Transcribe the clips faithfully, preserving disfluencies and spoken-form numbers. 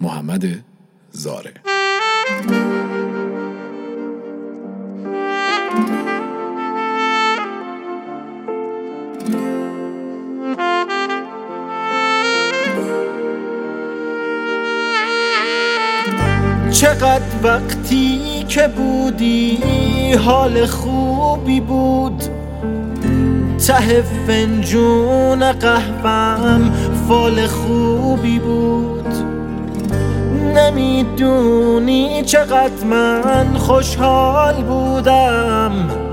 محمد زاره. چقدر وقتی که بودی حال خوبی بود، ته فنجون قهوه‌ام فال خوبی بود. نمیدونی چقدر من خوشحال بودم،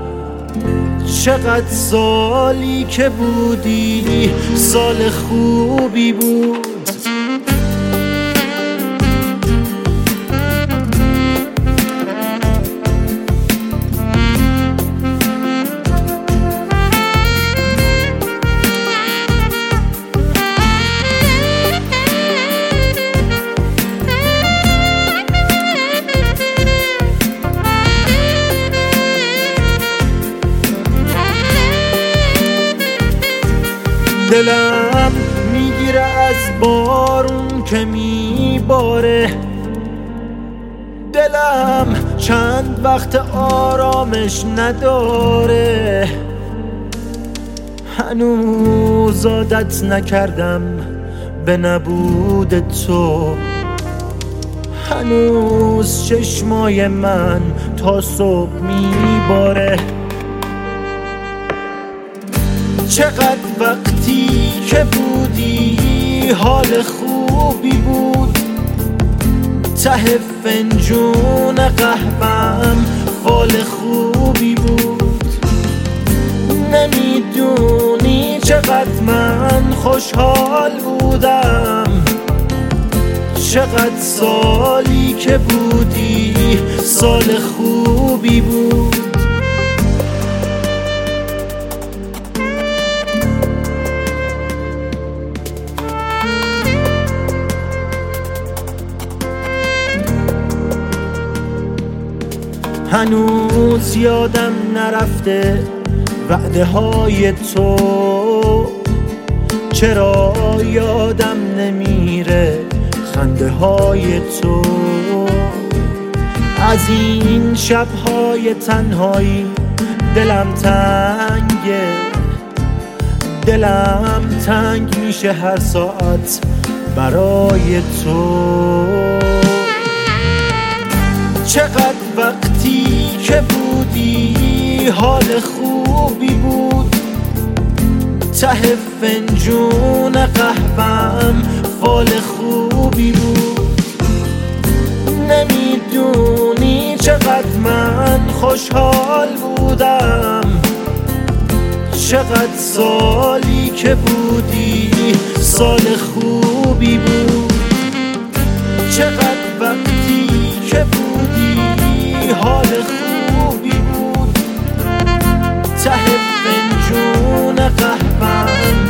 چقدر سالی که بودی سال خوبی بود. دلم میگیره از بارون که میباره، دلم چند وقت آرامش نداره. هنوز عادت نکردم به نبود تو، هنوز چشمای من تا صبح میباره. چقدر وقتی که بودی حال خوبی بود، ته فنجون قهوه‌ام فال خوبی بود. نمیدونی چقدر من خوشحال بودم، چقدر سالی که بودی سال خوبی بود. هنوز یادم نرفته وعده های تو، چرا یادم نمیره خنده های تو. از این شبهای تنهایی دلم تنگه، دلم تنگ میشه هر ساعت برای تو. چقدر وقتی که بودی حال خوبی بود، ته فنجون قهوه‌ام فال خوبی بود. نمیدونی چقدر من خوشحال بودم، چقدر سالی که بودی سال خوبی بود. چقدر وقتی که بودی حال خوبی بود، ته فنجون قهوه‌ام